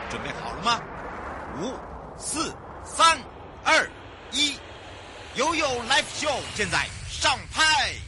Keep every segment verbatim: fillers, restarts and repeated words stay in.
准备好了吗？五、四、三、二、一，悠悠 Live Show 现在上拍。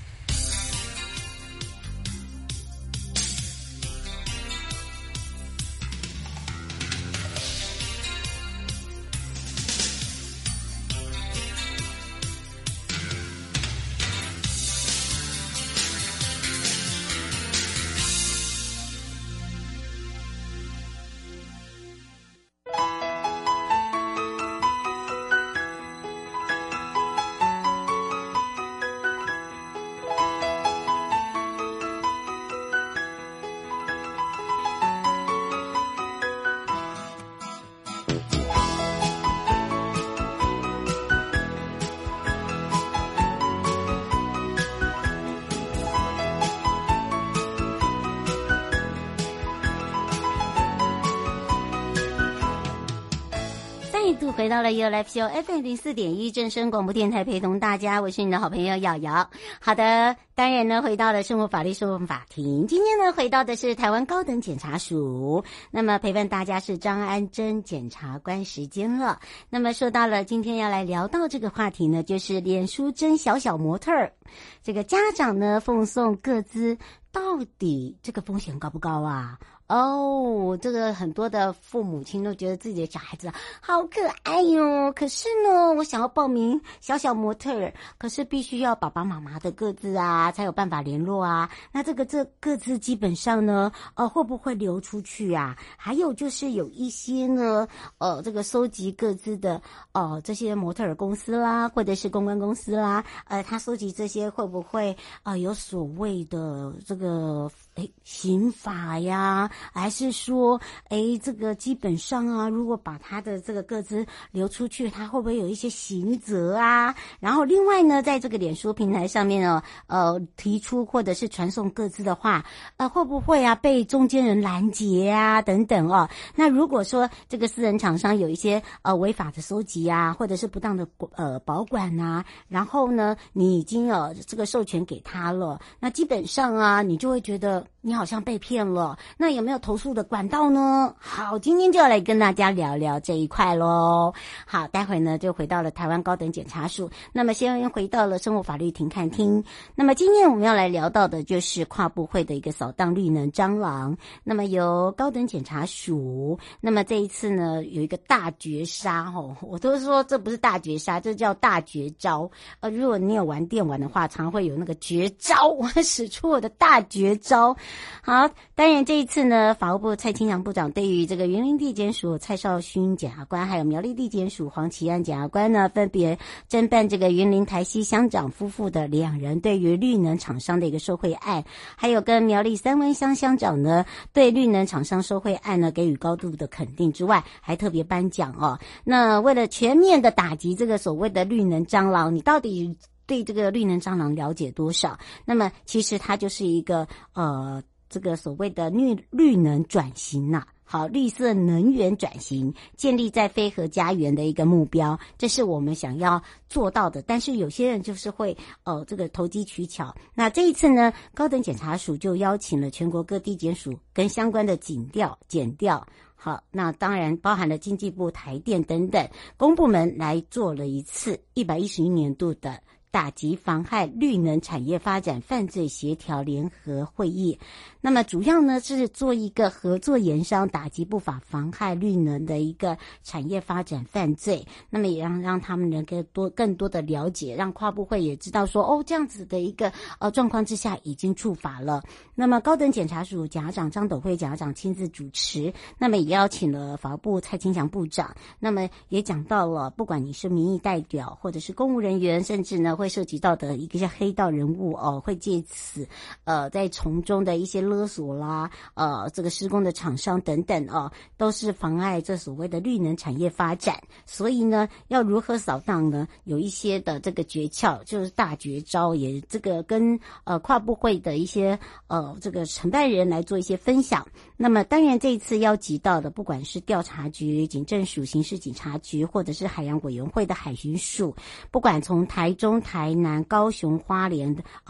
回到了 You Live Show F M 零四点一正声广播电台，陪同大家，我是你的好朋友瑶瑶。好的，当然呢，回到了生活法律诉讼法庭。今天呢，回到的是台湾高等检察署，那么陪伴大家是张安珍检察官时间了。那么说到了今天要来聊到这个话题呢，就是脸书真小小模特儿，这个家长呢奉送个资，到底这个风险高不高啊？哦，这个很多的父母亲都觉得自己的小孩子好可爱哟，可是呢，我想要报名小小模特儿，可是必须要爸爸妈妈的个资啊，才有办法联络啊。那这个这个资基本上呢，呃，会不会流出去啊？还有就是有一些呢，呃，这个收集个资的，呃，这些模特儿公司啦，或者是公关公司啦，呃，他收集这些会不会呃有所谓的这个诶刑法呀？还是说，诶，这个基本上啊，如果把他的这个个资流出去，他会不会有一些刑责啊？然后另外呢，在这个脸书平台上面呢，呃，提出或者是传送个资的话，呃，会不会啊被中间人拦截啊等等哦？那如果说这个私人厂商有一些呃违法的收集啊，或者是不当的呃保管啊，然后呢，你已经呃这个授权给他了，那基本上啊，你就会觉得你好像被骗了。那有没有投诉的管道呢？好，今天就要来跟大家聊聊这一块咯。好，待会呢就回到了台湾高等检察署，那么先回到了生活法律庭看厅。那么今天我们要来聊到的就是跨部会的一个扫荡绿能蟑螂，那么由高等检察署，那么这一次呢有一个大绝杀哦，我都说这不是大绝杀，这叫大绝招。呃，如果你有玩电玩的话，常会有那个绝招，我使出我的大绝招。好，当然这一次呢，法务部蔡清祥部长对于这个云林地检署蔡少勋检察官，还有苗栗地检署黄奇安检察官呢，分别侦办这个云林台西乡长夫妇的两人对于绿能厂商的一个受贿案，还有跟苗栗三温乡乡长呢对绿能厂商受贿案呢给予高度的肯定之外，还特别颁奖哦。那为了全面的打击这个所谓的绿能蟑螂，你到底对这个绿能蟑螂了解多少？那么其实它就是一个呃。这个所谓的绿绿能转型呐、啊，好，绿色能源转型，建立在非核家园的一个目标，这是我们想要做到的。但是有些人就是会呃这个投机取巧。那这一次呢，高等检察署就邀请了全国各地检署跟相关的警调、检调。好，那当然包含了经济部、台电等等公部门来做了一次一百一十一年度的打击妨害绿能产业发展犯罪协调联合会议。那么主要呢是做一个合作研商，打击不法妨害绿能的一个产业发展犯罪，那么也让让他们能够多更多的了解，让跨部会也知道说哦这样子的一个呃状况之下已经触法了。那么高等检察署检察长张斗慧检察长亲自主持，那么也邀请了法务部蔡清祥部长，那么也讲到了不管你是民意代表或者是公务人员，甚至呢会涉及到的一个黑道人物哦，会借此呃在从中的一些勒索啦，呃这个施工的厂商等等哦，都是妨碍这所谓的绿能产业发展。所以呢，要如何扫荡呢？有一些的这个诀窍，就是大绝招，也这个跟呃跨部会的一些呃这个承办人来做一些分享。那么当然这一次邀集到的，不管是调查局、警政署、刑事警察局，或者是海洋委员会的海巡署，不管从台中、台南、高雄、花莲的呃。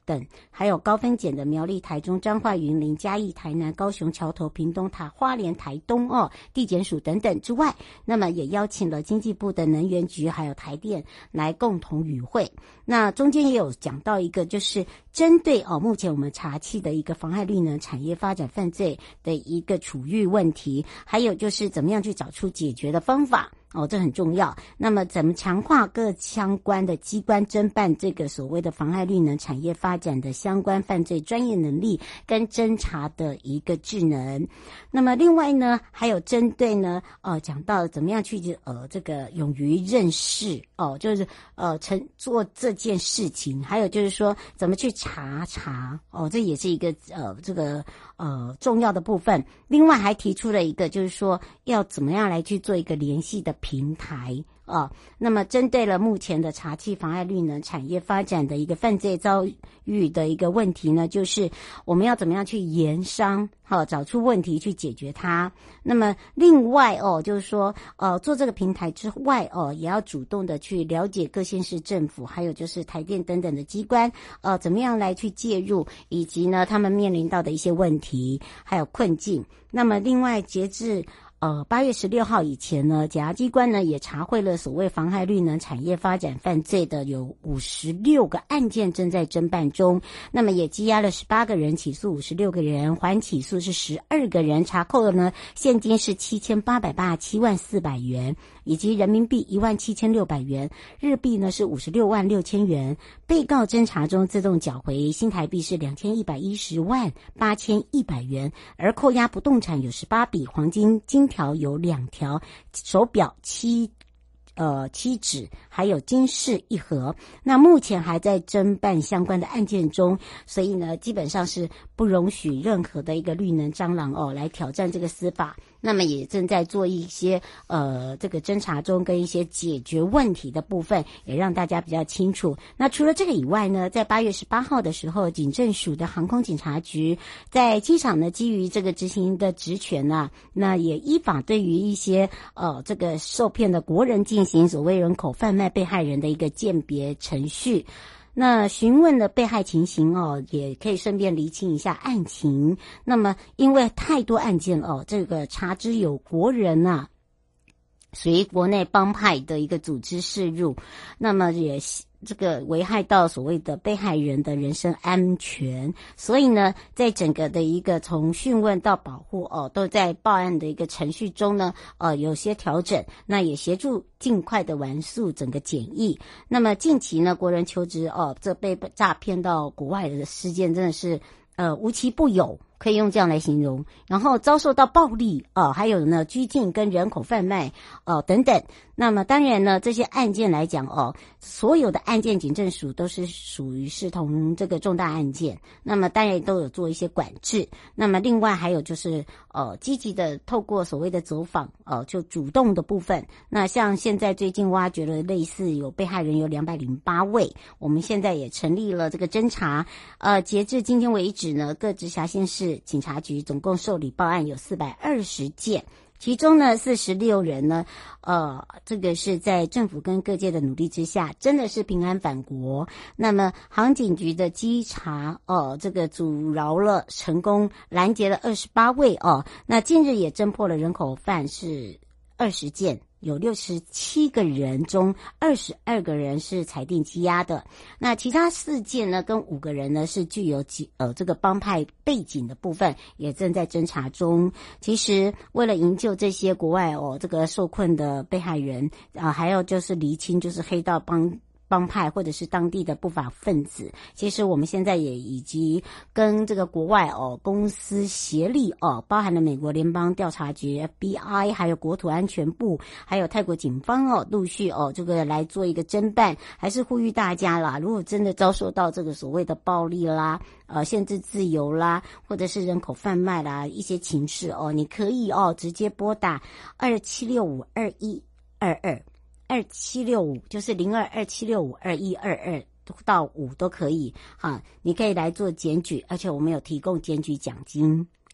等，还有高分检的苗栗、台中、彰化、云林、嘉义、台南、高雄、桥头、屏东、塔花莲、台东哦，地检署等等之外，那么也邀请了经济部的能源局还有台电来共同与会。那中间也有讲到一个，就是针对哦目前我们查罄的一个妨害绿能产业发展犯罪的一个处遇问题，还有就是怎么样去找出解决的方法。哦，这很重要。那么怎么强化各相关的机关侦办这个所谓的妨害绿能产业发展的相关犯罪专业能力跟侦查的一个智能。那么另外呢，还有针对呢，呃，讲到怎么样去呃这个勇于认识哦，就是呃成做这件事情，还有就是说怎么去查查哦，这也是一个呃这个呃重要的部分。另外还提出了一个，就是说要怎么样来去做一个联系的平台啊，那么针对了目前的查罄妨碍绿能产业发展的一个犯罪遭遇的一个问题呢，就是我们要怎么样去研商，好、啊、找出问题去解决它。那么另外哦，就是说呃做这个平台之外哦，也要主动的去了解各县市政府，还有就是台电等等的机关，呃怎么样来去介入，以及呢他们面临到的一些问题还有困境。那么另外截至呃，八月十六号以前呢，检察机关呢也查获了所谓妨害绿能产业发展犯罪的有五十六个案件正在侦办中，那么也羁押了十八个人，起诉五十六个人，缓起诉是十二个人，查扣了呢现金是七千八百八十七万四百元，以及人民币一万七千六百元，日币呢是五十六万六千元。被告侦查中自动缴回新台币是两千一百一十万八千一百元，而扣押不动产有十八笔，黄金金条有两条，手表七呃七指，还有金饰一盒。那目前还在侦办相关的案件中，所以呢基本上是不容许任何的一个绿能蟑螂哦来挑战这个司法。那么也正在做一些呃这个侦查中跟一些解决问题的部分，也让大家比较清楚。那除了这个以外呢，在八月十八号的时候，警政署的航空警察局在机场呢，基于这个执行的职权啊，那也依法对于一些呃这个受骗的国人进行所谓人口贩卖被害人的一个鉴别程序。那询问了被害情形哦，也可以顺便厘清一下案情。那么因为太多案件哦，这个查知有国人啊属于国内帮派的一个组织涉入，那么也这个危害到所谓的被害人的人身安全，所以呢在整个的一个从讯问到保护哦，都在报案的一个程序中呢呃有些调整，那也协助尽快的完诉整个检疫。那么近期呢国人求职哦，这被诈骗到国外的事件真的是呃无奇不有，可以用这样来形容。然后遭受到暴力哦，还有呢拘禁跟人口贩卖哦等等。那么当然呢这些案件来讲哦，所有的案件警政署都是属于是同这个重大案件，那么当然都有做一些管制。那么另外还有就是呃积极的透过所谓的走访呃就主动的部分。那像现在最近挖掘了类似有被害人有两百零八位，我们现在也成立了这个侦查，呃截至今天为止呢，各直辖县市警察局总共受理报案有四百二十件，其中呢四十六人呢呃这个是在政府跟各界的努力之下真的是平安返国。那么航警局的稽查哦、呃、这个阻挠了，成功拦截了二十八位哦。那近日也侦破了人口犯是二十件，有六十七个人中二十二个人是裁定羁押的。那其他四件呢跟五个人呢是具有呃这个帮派背景的部分，也正在侦查中。其实为了营救这些国外哦这个受困的被害人啊、呃，还有就是厘清就是黑道帮帮派或者是当地的不法分子，其实我们现在也以及跟这个国外哦公司协力哦，包含了美国联邦调查局 F B I 还有国土安全部还有泰国警方哦，陆续哦这个来做一个侦办。还是呼吁大家啦，如果真的遭受到这个所谓的暴力啦呃限制自由啦或者是人口贩卖啦一些情势哦，你可以哦直接拨打二七六五二一二二二七六五，就是零二二七六五二一二二到五都可以哈，你可以来做检举，而且我们有提供检举奖金。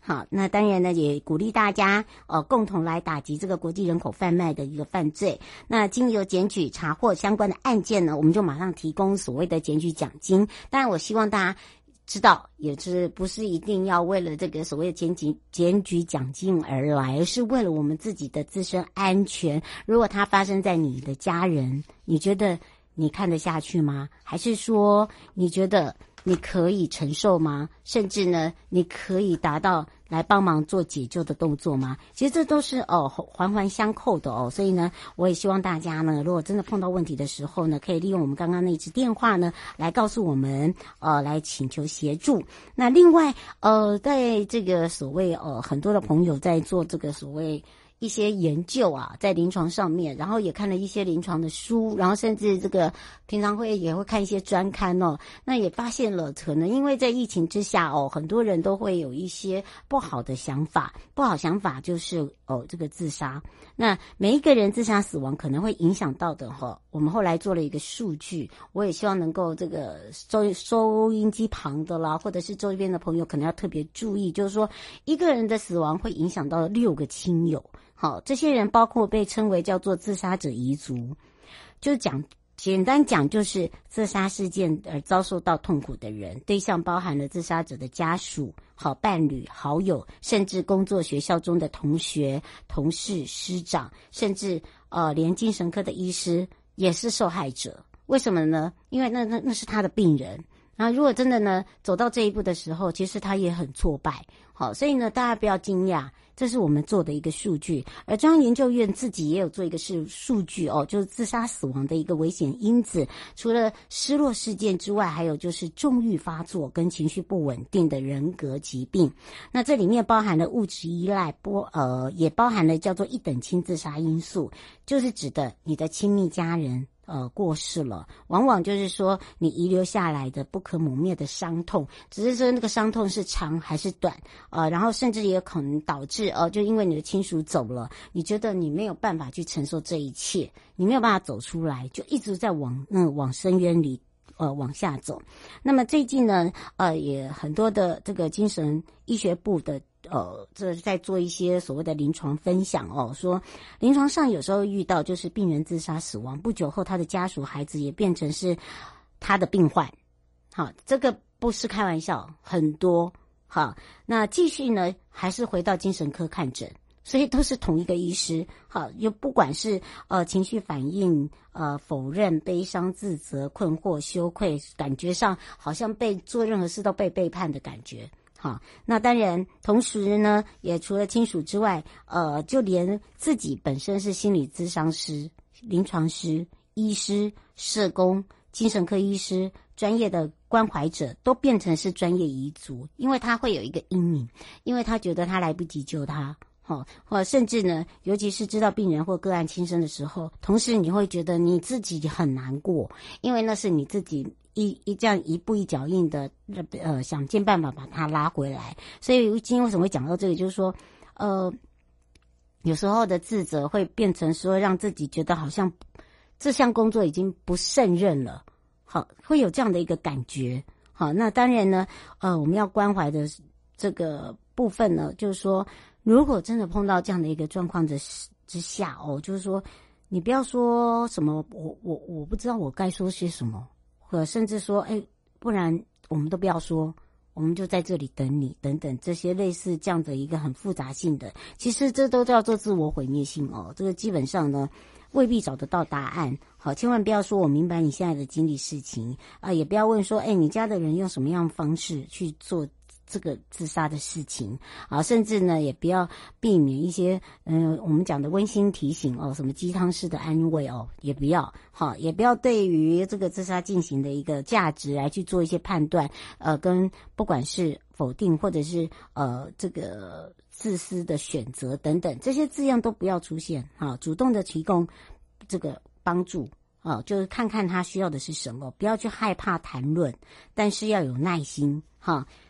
好，那当然呢，也鼓励大家呃共同来打击这个国际人口贩卖的一个犯罪。那经由检举查获相关的案件呢，我们就马上提供所谓的检举奖金。当然，我希望大家知道，也是不是一定要为了这个所谓的检举检举奖金而来，而是为了我们自己的自身安全。如果它发生在你的家人，你觉得你看得下去吗？还是说你觉得你可以承受吗？甚至呢，你可以达到来帮忙做解救的动作吗？其实这都是哦环环相扣的哦，所以呢，我也希望大家呢，如果真的碰到问题的时候呢，可以利用我们刚刚那一支电话呢，来告诉我们，呃，来请求协助。那另外，呃，在这个所谓呃很多的朋友在做这个所谓一些研究啊，在临床上面，然后也看了一些临床的书，然后甚至这个平常会也会看一些专刊哦，那也发现了可能因为在疫情之下哦，很多人都会有一些不好的想法，不好想法就是哦这个自杀。那每一个人自杀死亡可能会影响到的哈、哦，我们后来做了一个数据，我也希望能够这个收收音机旁的啦，或者是周边的朋友可能要特别注意，就是说一个人的死亡会影响到六个亲友。好，这些人包括被称为叫做自杀者遗族，就是讲简单讲就是自杀事件而遭受到痛苦的人，对象包含了自杀者的家属、好伴侣、好友，甚至工作学校中的同学、同事、师长，甚至呃连精神科的医师也是受害者。为什么呢？因为那那那是他的病人。然后如果真的呢走到这一步的时候，其实他也很挫败。好，所以呢大家不要惊讶，这是我们做的一个数据。而中央研究院自己也有做一个是数据哦，就是自杀死亡的一个危险因子，除了失落事件之外，还有就是重郁发作跟情绪不稳定的人格疾病。那这里面包含了物质依赖，波呃也包含了叫做一等亲自杀因素，就是指的你的亲密家人呃，过世了，往往就是说你遗留下来的不可磨灭的伤痛，只是说那个伤痛是长还是短，呃，然后甚至也有可能导致呃，就因为你的亲属走了，你觉得你没有办法去承受这一切，你没有办法走出来，就一直在往嗯往深渊里呃往下走。那么最近呢，呃，也很多的这个精神医学部的。呃，这在做一些所谓的临床分享哦，说临床上有时候遇到就是病人自杀死亡，不久后他的家属孩子也变成是他的病患，好，这个不是开玩笑，很多。好，那继续呢，还是回到精神科看诊，所以都是同一个医师。好，就不管是呃情绪反应、呃否认、悲伤、自责、困惑、羞愧，感觉上好像被做任何事都被背叛的感觉。好，那当然，同时呢，也除了亲属之外，呃，就连自己本身是心理咨商师、临床师、医师、社工、精神科医师、专业的关怀者，都变成是专业遗族，因为他会有一个阴影，因为他觉得他来不及救他。好，或甚至呢，尤其是知道病人或个案轻生的时候，同时你会觉得你自己很难过，因为那是你自己一一这样一步一脚印的，呃，想尽办法把他拉回来。所以今天为什么会讲到这个，就是说，呃，有时候的自责会变成说，让自己觉得好像这项工作已经不胜任了，好，会有这样的一个感觉。好，那当然呢，呃，我们要关怀的这个部分呢，就是说。如果真的碰到这样的一个状况之之下哦，就是说，你不要说什么我我我不知道我该说些什么，或者甚至说，哎，不然我们都不要说，我们就在这里等你，等等这些类似这样的一个很复杂性的，其实这都叫做自我毁灭性哦。这个基本上呢，未必找得到答案。好，千万不要说我明白你现在的经历事情啊、呃，也不要问说，哎，你家的人用什么样的方式去做。这个自杀的事情啊，甚至呢也不要避免一些嗯、呃、我们讲的温馨提醒哦，什么鸡汤式的安慰哦，也不要好，也不要对于这个自杀进行的一个价值来去做一些判断，呃，跟不管是否定或者是呃这个自私的选择等等，这些字样都不要出现啊，主动的提供这个帮助。哦，就是看看他需要的是什么，不要去害怕谈论，但是要有耐心哈。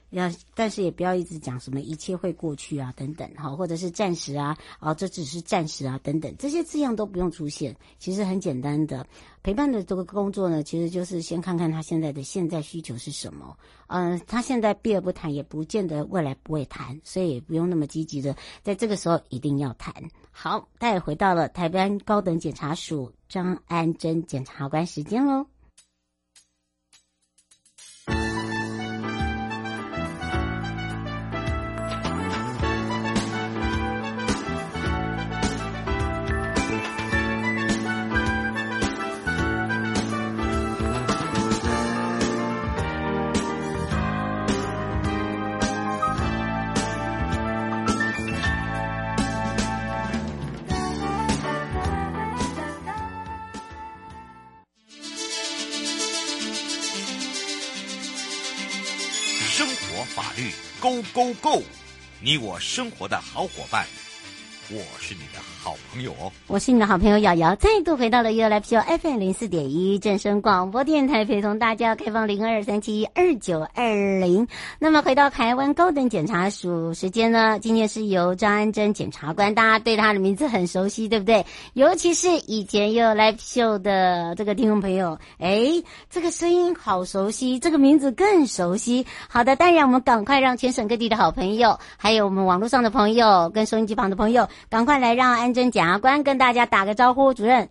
要，但是也不要一直讲什么一切会过去啊等等哈，或者是暂时啊，哦这只是暂时啊等等，这些字样都不用出现。其实很简单的陪伴的这个工作呢，其实就是先看看他现在的现在需求是什么。嗯、呃，他现在避而不谈，也不见得未来不会谈，所以也不用那么积极的，在这个时候一定要谈。好，待会回到了台湾高等检察署张安珍检察官时间喽。 法律 Go Go Go， 你我生活的好伙伴，我是你的好朋友哦。 我是你的好朋友瑶瑶，再度回到了 You Live Show F M 零四点一正声广播电台，陪同大家开放零二三七二九二零。那么回到台湾高等检察署时间呢，今天是由张安珍检察官，大家对他的名字很熟悉，对不对？尤其是以前 You Live Show 的这个听众朋友，诶，这个声音好熟悉，这个名字更熟悉。好的，当然我们赶快让全省各地的好朋友，还有我们网络上的朋友跟收音机旁的朋友，赶快来让安珍检察官跟大家打个招呼。主任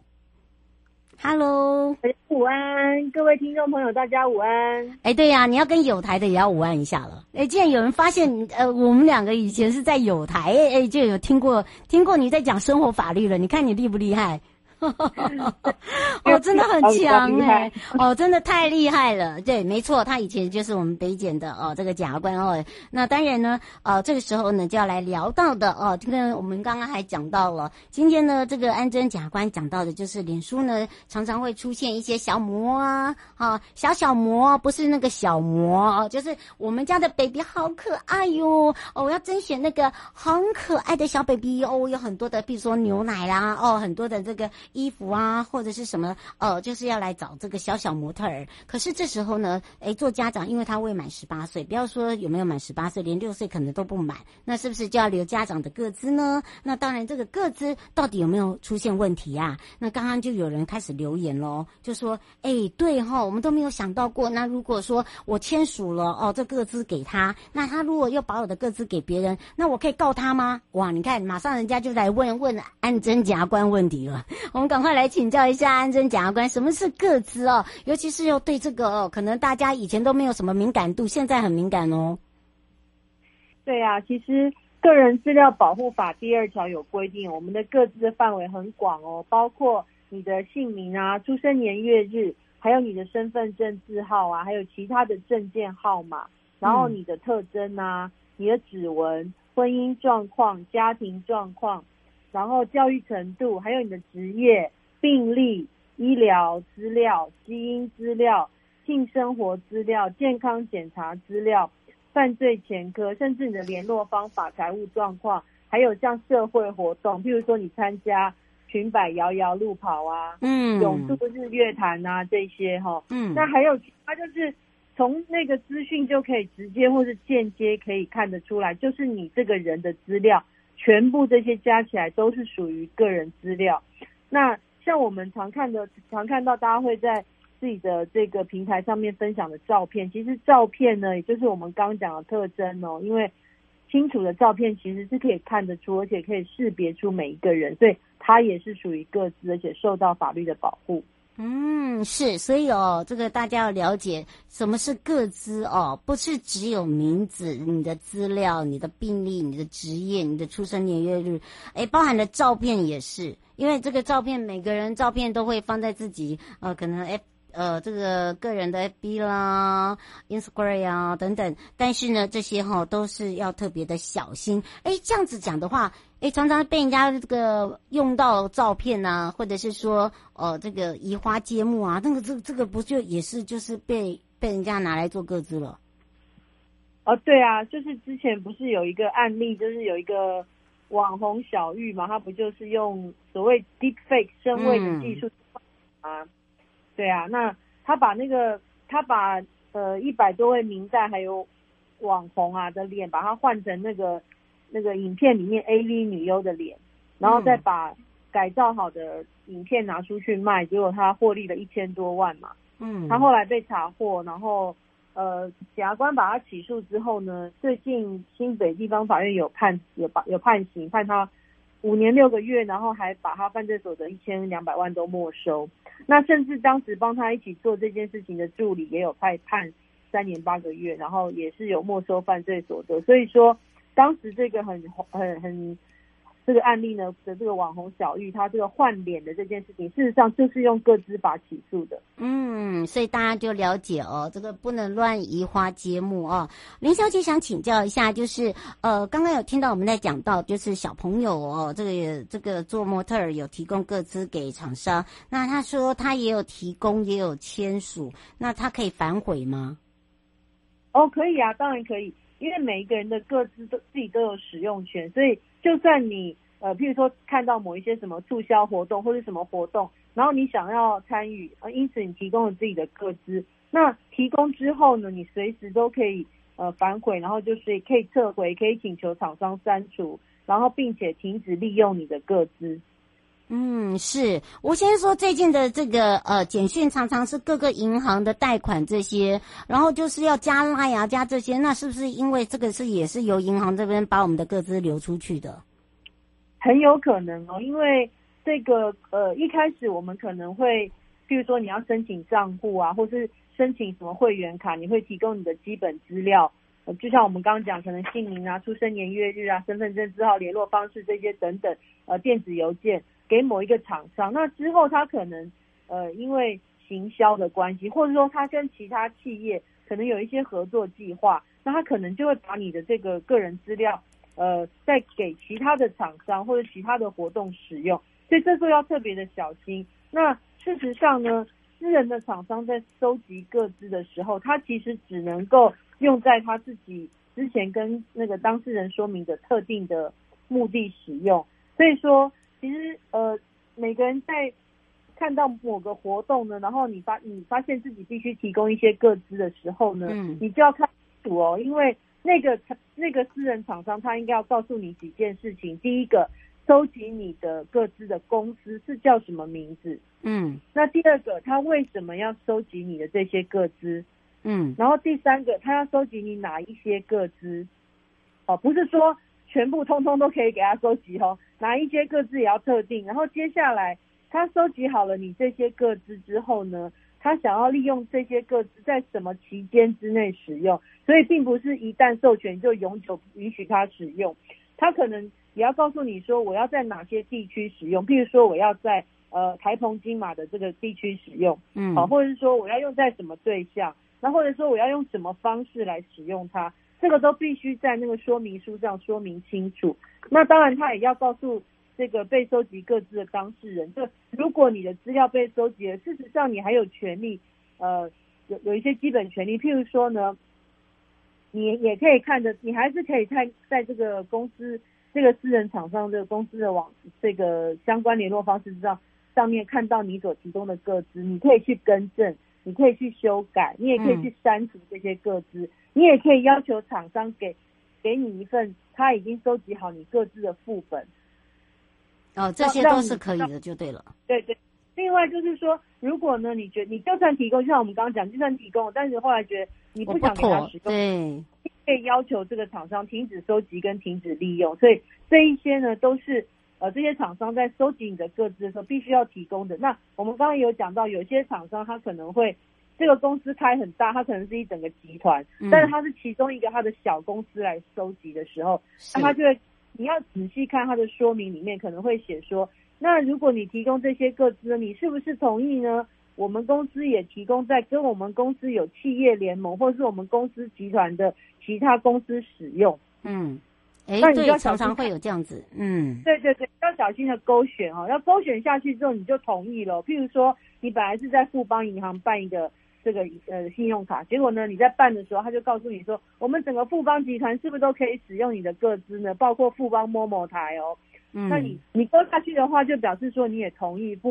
Hello， 午安，各位听众朋友，大家午安。 哎，对呀、啊，你要跟友台的也要午安一下了。哎，既然有人发现，呃，我们两个以前是在友台，哎哎，就有听过听过你在讲生活法律了。你看你厉不厉害？哦，真的很强哎、欸！哦，真的太厉害了。对，没错，他以前就是我们北检的哦，这个检察官哦。那当然呢，呃，这个时候呢就要来聊到的哦，这个我们刚刚还讲到了，今天呢这个安珍检察官讲到的就是脸书呢常常会出现一些小魔啊，啊小小魔，不是那个小魔，就是我们家的 baby 好可爱哟哦，我要甄选那个很可爱的小 baby 哦，有很多的，比如说牛奶啦，哦，很多的这个衣服啊，或者是什么，呃，就是要来找这个小小模特儿。可是这时候呢，哎，做家长，因为他未满十八岁，不要说有没有满十八岁，连六岁可能都不满，那是不是就要留家长的个资呢？那当然，这个个资到底有没有出现问题啊？那刚刚就有人开始留言咯，就说，哎，对哈、哦，我们都没有想到过。那如果说我签署了哦，这个资给他，那他如果又把我的个资给别人，那我可以告他吗？哇，你看，马上人家就来问问安珍检察官问题了。我们赶快来请教一下安珍检察官，什么是个资哦？尤其是又对这个哦，可能大家以前都没有什么敏感度，现在很敏感哦。 对啊，其实个人资料保护法第二条有规定，我们的个资的范围很广哦，包括你的姓名啊、出生年月日，还有你的身份证字号啊，还有其他的证件号码，然后你的特征啊、嗯、你的指纹、婚姻状况、家庭状况，然后教育程度，还有你的职业、病历、医疗资料、基因资料、性生活资料、健康检查资料、犯罪前科，甚至你的联络方法、财务状况，还有像社会活动，譬如说你参加裙摆摇摇路跑啊，嗯，永渡日月潭啊这些哈，嗯，那还有它就是从那个资讯就可以直接或是间接可以看得出来，就是你这个人的资料。全部这些加起来都是属于个人资料。那像我们常看的常看到大家会在自己的这个平台上面分享的照片，其实照片呢也就是我们刚刚讲的特征哦，因为清楚的照片其实是可以看得出，而且可以识别出每一个人，所以它也是属于个资，而且受到法律的保护。 嗯，是，所以哦，这个大家要了解什么是个资哦，不是只有名字、你的资料、你的病历、你的职业、你的出生年月日，诶，包含的照片也是，因为这个照片每个人照片都会放在自己呃，可能 F 呃这个个人的 F B 啦、Instagram 啊等等，但是呢，这些哈、哦、都是要特别的小心。诶，这样子讲的话。诶，常常被人家这个用到照片啊，或者是说，呃，这个移花接木啊，那个这这个不就也是就是被被人家拿来做个资了？ 哦，对啊，就是之前不是有一个案例，就是有一个网红小玉嘛，他不就是用所谓 deepfake 声位的技术啊、嗯？对啊，那他把那个他把呃一百多位民代还有网红啊的脸，把它换成那个那个影片里面 A V 女优的脸，然后再把改造好的影片拿出去卖，结果他获利了一千多万嘛。 嗯， 他后来被查获，然后呃，检察官把他起诉之后呢，最近新北地方法院有判有把有判刑，判他五年六个月，然后还把他犯罪所得一千两百万都没收。那甚至当时帮他一起做这件事情的助理也有判判三年八个月，然后也是有没收犯罪所得。所以说，当时这个很很很这个案例呢的这个网红小玉，她这个换脸的这件事情，事实上就是用个资法起诉的。 嗯，所以大家就了解哦，这个不能乱移花接木哦。林小姐想请教一下，就是呃，刚刚有听到我们在讲到，就是小朋友哦，这个这个做模特儿有提供个资给厂商，那他说他也有提供，也有签署，那他可以反悔吗？ 哦，可以啊，当然可以，因为每一个人的个资都自己都有使用权，所以就算你呃，譬如说看到某一些什么促销活动或者什么活动，然后你想要参与，呃，因此你提供了自己的个资，那提供之后呢，你随时都可以呃反悔，然后就是可以撤回，可以请求厂商删除，然后并且停止利用你的个资。 嗯，是我先说最近的这个呃简讯常常是各个银行的贷款这些，然后就是要加赖啊加这些，那是不是因为这个是也是由银行这边把我们的个资流出去的？ 很有可能哦，因为这个呃一开始我们可能会，譬如说你要申请账户啊，或是申请什么会员卡，你会提供你的基本资料，呃，就像我们刚刚讲，可能姓名啊、出生年月日啊、身份证字号、联络方式这些等等，呃，电子邮件给某一个厂商。那之后他可能呃因为行销的关系，或者说他跟其他企业可能有一些合作计划，那他可能就会把你的这个个人资料呃再给其他的厂商或者其他的活动使用，所以这时候要特别的小心。那事实上呢，私人的厂商在收集个资的时候，他其实只能够用在他自己之前跟那个当事人说明的特定的目的使用。所以说其实呃每个人在看到某个活动呢，然后你发你发现自己必须提供一些个资的时候呢， 嗯， 你就要看清楚哦，因为那个那个私人厂商他应该要告诉你几件事情。第一个，收集你的个资的公司是叫什么名字？ 嗯， 那第二个，他为什么要收集你的这些个资？ 嗯， 然后第三个，他要收集你哪一些个资？哦，不是说全部通通都可以给他收集哦，哪一些个资也要特定。然后接下来他收集好了你这些个资之后呢，他想要利用这些个资在什么期间之内使用，所以并不是一旦授权就永久允许他使用，他可能也要告诉你说我要在哪些地区使用，譬如说我要在呃台澎金马的这个地区使用， 嗯， 好，或者是说我要用在什么对象，那或者说我要用什么方式来使用它，这个都必须在那个说明书上说明清楚。那当然他也要告诉这个被收集个资的当事人，就如果你的资料被收集了，事实上你还有权利，呃，有有一些基本权利，譬如说呢，你也可以看着，你还是可以看在这个公司这个私人厂商这个公司的网这个相关联络方式上上面看到你所提供的个资，你可以去更正，你可以去修改，你也可以去删除这些个资，嗯，你也可以要求厂商给给你一份他已经收集好你个资的副本。 哦，这些都是可以的，就对了。 对对。另外就是说，如果呢，你觉得你就算提供，就像我们刚刚讲，就算提供，但是后来觉得你不想给他使用， 对， 可以要求这个厂商停止收集跟停止利用。所以这一些呢，都是呃这些厂商在收集你的个资的时候必须要提供的。那我们刚刚有讲到，有些厂商他可能会这个公司开很大，它可能是一整个集团，嗯，但是它是其中一个它的小公司来收集的时候，那他就会。你要仔细看它的说明里面可能会写说，那如果你提供这些个资，你是不是同意呢？我们公司也提供在跟我们公司有企业联盟或是我们公司集团的其他公司使用。 嗯，哎，对，常常会有这样子。嗯， 对对对，要小心的勾选哦，要勾选下去之后你就同意了。譬如说，你本来是在富邦银行办一个这个呃信用卡，结果呢你在办的时候他就告诉你说，我们整个富邦集团是不是都可以使用你的个资呢？包括富邦 Momo 台哦。嗯，那你你勾下去的话，就表示说你也同意不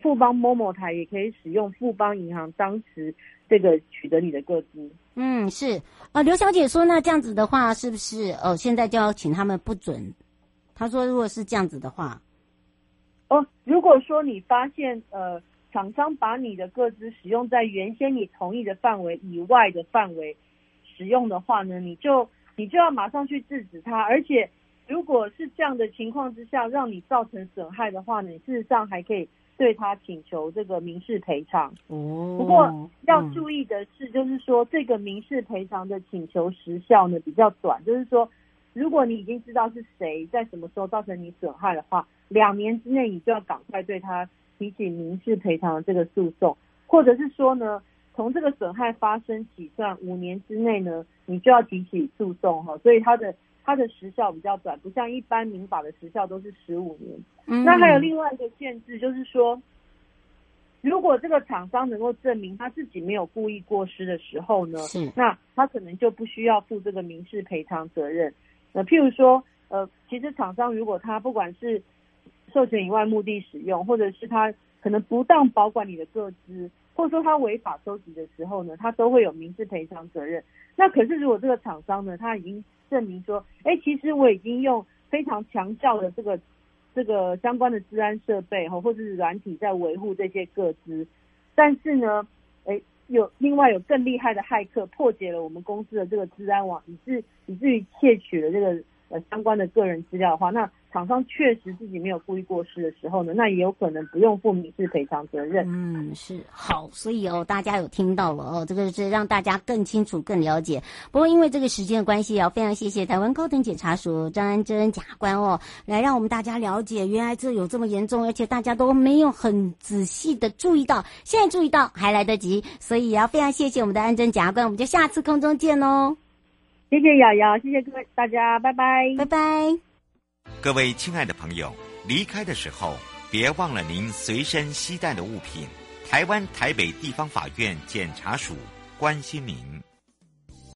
富邦某某台也可以使用富邦银行当时这个取得你的个资。 嗯，是呃，刘小姐说，那这样子的话，是不是呃，现在就要请他们不准？她说，如果是这样子的话， 哦，如果说你发现呃，厂商把你的个资使用在原先你同意的范围以外的范围使用的话呢，你就你就要马上去制止他，而且如果是这样的情况之下，让你造成损害的话呢，你事实上还可以对他请求这个民事赔偿。 哦， 不过要注意的是，就是说这个民事赔偿的请求时效呢比较短，就是说如果你已经知道是谁在什么时候造成你损害的话，两年之内你就要赶快对他提起民事赔偿的这个诉讼，或者是说呢，从这个损害发生起算五年之内呢，你就要提起诉讼哈。所以它的它的时效比较短，不像一般民法的时效都是十五年。嗯、那还有另外一个限制，就是说，如果这个厂商能够证明他自己没有故意过失的时候呢，那他可能就不需要负这个民事赔偿责任。呃，譬如说，呃，其实厂商如果他不管是授权以外目的使用，或者是他可能不当保管你的个资，或者说他违法收集的时候呢，他都会有民事赔偿责任。那可是如果这个厂商呢，他已经证明说，哎，其实我已经用非常强效的这个这个相关的治安设备或者是软体在维护这些个资，但是呢，哎，有另外有更厉害的骇客破解了我们公司的这个治安网，以致以至于窃取了这个呃相关的个人资料的话，那厂商确实自己没有故意过失的时候呢，那也有可能不用负民事赔偿责任。 嗯，是好，所以哦，大家有听到了哦，这个是让大家更清楚、更了解。不过因为这个时间的关系啊，非常谢谢台湾高等检察署张安贞检察官哦，来让我们大家了解，原来这有这么严重，而且大家都没有很仔细的注意到，现在注意到还来得及，所以也要非常谢谢我们的安贞检察官，我们就下次空中见哦。 谢谢瑶瑶，谢谢各位大家，拜拜， 拜拜。 各位亲爱的朋友，离开的时候别忘了您随身携带的物品。台湾台北地方法院检察署关心您。